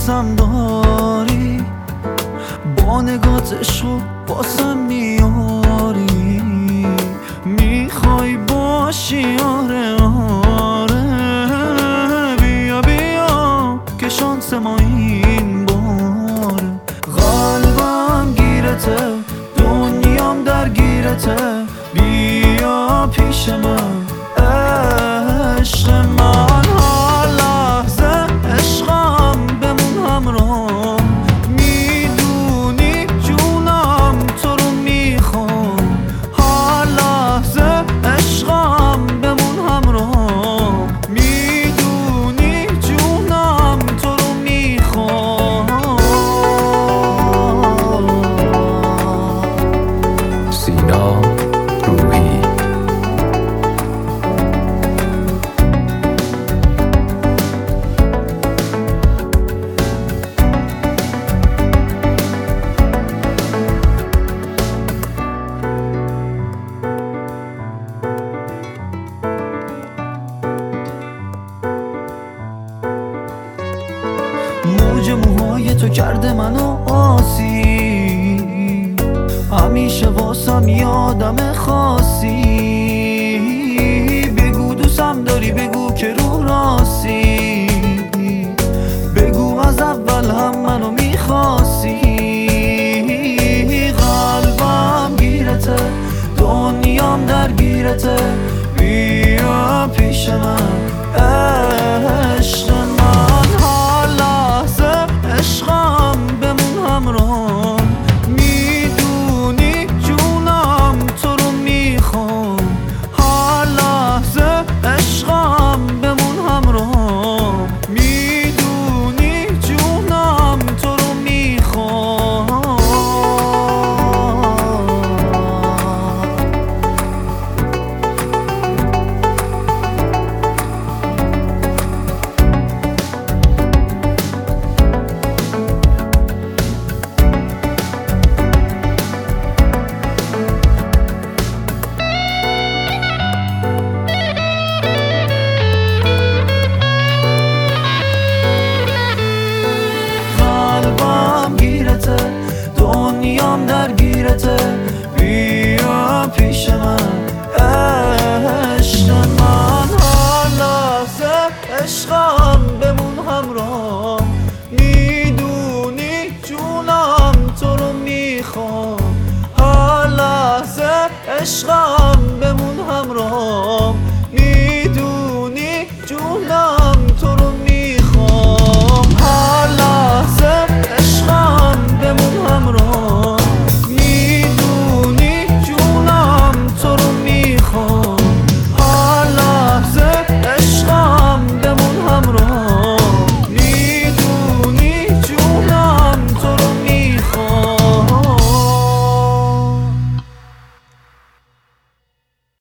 واسم داری، با نگات عشقو واسم میاری، میخوای باشی آره آره. بیا بیا که شانس ما این باره، قلبم گیرته دنیام درگیرته، بیا پیش من عشق من. هر لحظه عشقم بمون همراه، میدونی جونم تو رو میخوام. هر لحظه عشقم بمون همراه، میدونی جونم تو رو میخوام. سینا روحی. موج موهای تو کرده منو آسی، همیشه واسم یادم خاصی. بگو دوستم داری، بگو که رو راستی، بگو از اول هم منو میخواستی. قلبم گیرته دنیام درگیرته، بیا پیش من عشق من. هر لحظه عشقم بمون همراه، میدونی جونم تو رو میخوام. هر لحظه عشقم بمون همراه، میدونی جونم تو رو میخوام. دنیام درگیرته، بیا پیش من عشق من. هر لحظه عشقم بمون همراه، میدونی جونم تو رو میخوام. هر لحظه عشقم